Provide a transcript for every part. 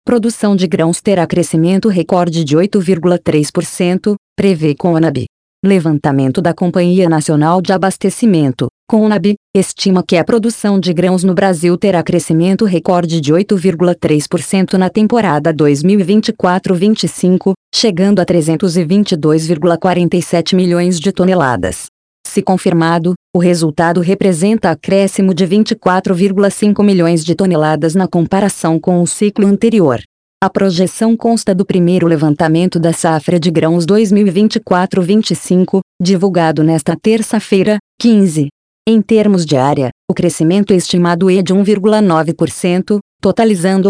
Produção de grãos terá crescimento recorde de 8,3%, prevê Conab. Levantamento da Companhia Nacional de Abastecimento, Conab, estima que a produção de grãos no Brasil terá crescimento recorde de 8,3% na temporada 2024-25, chegando a 322,47 milhões de toneladas. Se confirmado, o resultado representa acréscimo de 24,5 milhões de toneladas na comparação com o ciclo anterior. A projeção consta do primeiro levantamento da safra de grãos 2024-25, divulgado nesta terça-feira, 15. Em termos de área, o crescimento estimado é de 1,9%, totalizando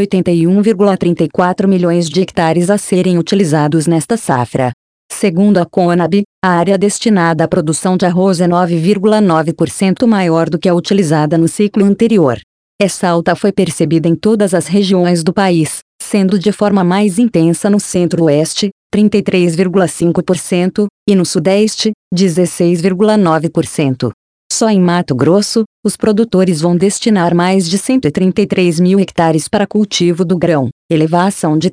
81,34 milhões de hectares a serem utilizados nesta safra. Segundo a Conab, a área destinada à produção de arroz é 9,9% maior do que a utilizada no ciclo anterior. Essa alta foi percebida em todas as regiões do país, sendo de forma mais intensa no Centro-Oeste, 33,5%, e no Sudeste, 16,9%. Só em Mato Grosso, os produtores vão destinar mais de 133 mil hectares para cultivo do grão, elevação de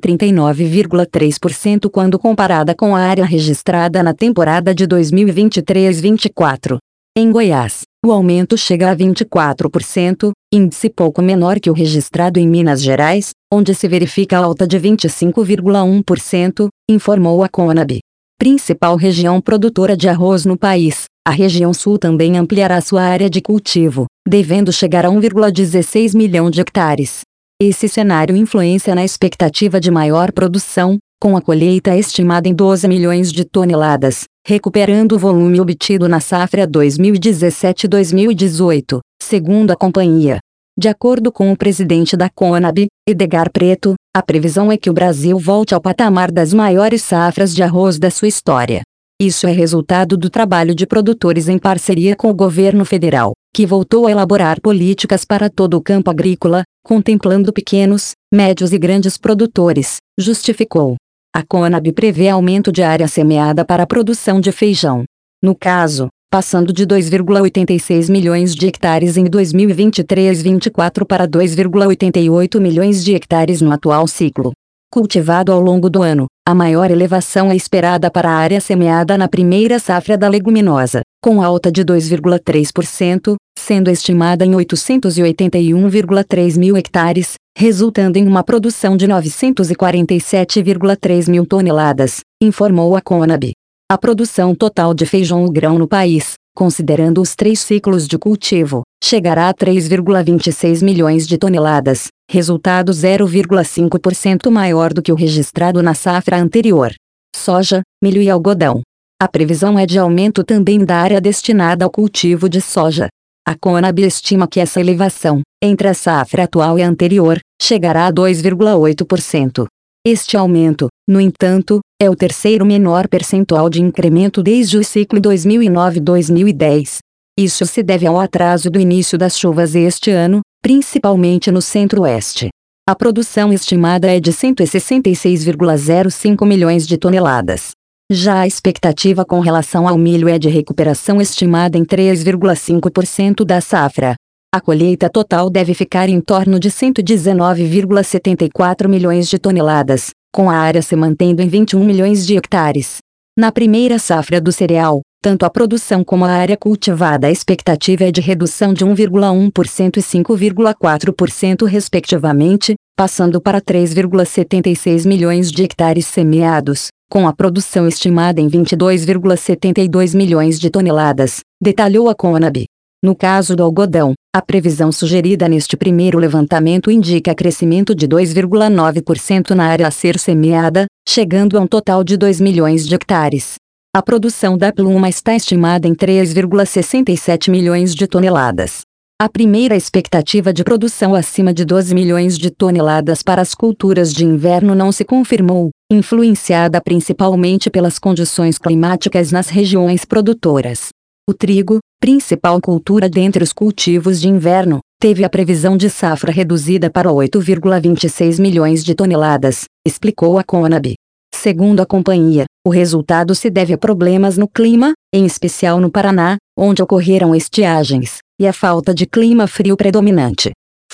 39,3% quando comparada com a área registrada na temporada de 2023-24. Em Goiás, o aumento chega a 24%, índice pouco menor que o registrado em Minas Gerais, onde se verifica alta de 25,1%, informou a Conab. Principal região produtora de arroz no país, a região sul também ampliará sua área de cultivo, devendo chegar a 1,16 milhão de hectares. Esse cenário influencia na expectativa de maior produção, com a colheita estimada em 12 milhões de toneladas, recuperando o volume obtido na safra 2017-2018, segundo a companhia. De acordo com o presidente da Conab, Edgar Preto, a previsão é que o Brasil volte ao patamar das maiores safras de arroz da sua história. Isso é resultado do trabalho de produtores em parceria com o governo federal, que voltou a elaborar políticas para todo o campo agrícola, contemplando pequenos, médios e grandes produtores, justificou. A Conab prevê aumento de área semeada para a produção de feijão. No caso, passando de 2,86 milhões de hectares em 2023-24 para 2,88 milhões de hectares no atual ciclo. Cultivado ao longo do ano, a maior elevação é esperada para a área semeada na primeira safra da leguminosa, com alta de 2,3%, sendo estimada em 881,3 mil hectares, resultando em uma produção de 947,3 mil toneladas, informou a Conab. A produção total de feijão-grão no país, considerando os 3 ciclos de cultivo, chegará a 3,26 milhões de toneladas, resultado 0,5% maior do que o registrado na safra anterior. Soja, milho e algodão. A previsão é de aumento também da área destinada ao cultivo de soja. A Conab estima que essa elevação, entre a safra atual e a anterior, chegará a 2,8%. Este aumento, no entanto, é o terceiro menor percentual de incremento desde o ciclo 2009-2010. Isso se deve ao atraso do início das chuvas este ano, principalmente no Centro-Oeste. A produção estimada é de 166,05 milhões de toneladas. Já a expectativa com relação ao milho é de recuperação estimada em 3,5% da safra. A colheita total deve ficar em torno de 119,74 milhões de toneladas, com a área se mantendo em 21 milhões de hectares. Na primeira safra do cereal, tanto a produção como a área cultivada a expectativa é de redução de 1,1% e 5,4% respectivamente, passando para 3,76 milhões de hectares semeados, com a produção estimada em 22,72 milhões de toneladas, detalhou a Conab. No caso do algodão, a previsão sugerida neste primeiro levantamento indica crescimento de 2,9% na área a ser semeada, chegando a um total de 2 milhões de hectares. A produção da pluma está estimada em 3,67 milhões de toneladas. A primeira expectativa de produção acima de 12 milhões de toneladas para as culturas de inverno não se confirmou, influenciada principalmente pelas condições climáticas nas regiões produtoras. O trigo, principal cultura dentre os cultivos de inverno, teve a previsão de safra reduzida para 8,26 milhões de toneladas, explicou a Conab. Segundo a companhia, o resultado se deve a problemas no clima, em especial no Paraná, onde ocorreram estiagens, e a falta de clima frio predominante.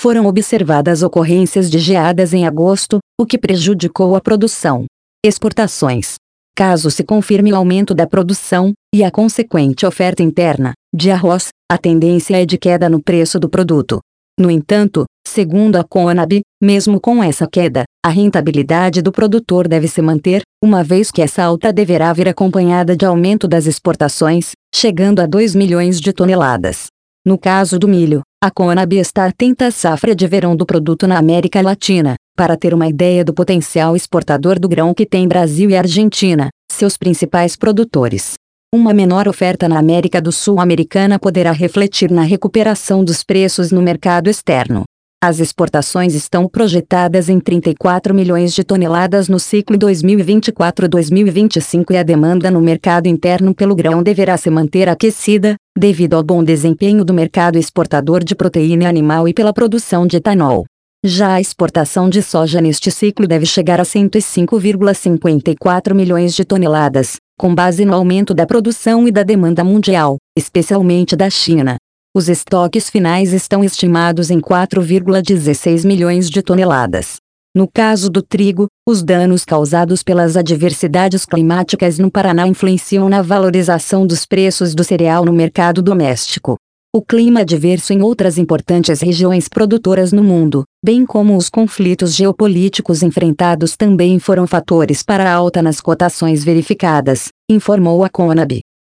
foram observadas ocorrências de geadas em agosto, o que prejudicou a produção. Exportações. Caso se confirme o aumento da produção, e a consequente oferta interna, de arroz, a tendência é de queda no preço do produto. No entanto, segundo a Conab, mesmo com essa queda, a rentabilidade do produtor deve se manter, uma vez que essa alta deverá vir acompanhada de aumento das exportações, chegando a 2 milhões de toneladas. No caso do milho, a Conab está atenta à safra de verão do produto na América Latina, para ter uma ideia do potencial exportador do grão que tem Brasil e Argentina, seus principais produtores. Uma menor oferta na América do Sul americana poderá refletir na recuperação dos preços no mercado externo. As exportações estão projetadas em 34 milhões de toneladas no ciclo 2024-2025 e a demanda no mercado interno pelo grão deverá se manter aquecida, devido ao bom desempenho do mercado exportador de proteína animal e pela produção de etanol. Já a exportação de soja neste ciclo deve chegar a 105,54 milhões de toneladas, com base no aumento da produção e da demanda mundial, especialmente da China. Os estoques finais estão estimados em 4,16 milhões de toneladas. No caso do trigo, os danos causados pelas adversidades climáticas no Paraná influenciam na valorização dos preços do cereal no mercado doméstico. O clima adverso em outras importantes regiões produtoras no mundo, bem como os conflitos geopolíticos enfrentados também foram fatores para a alta nas cotações verificadas, informou a Conab.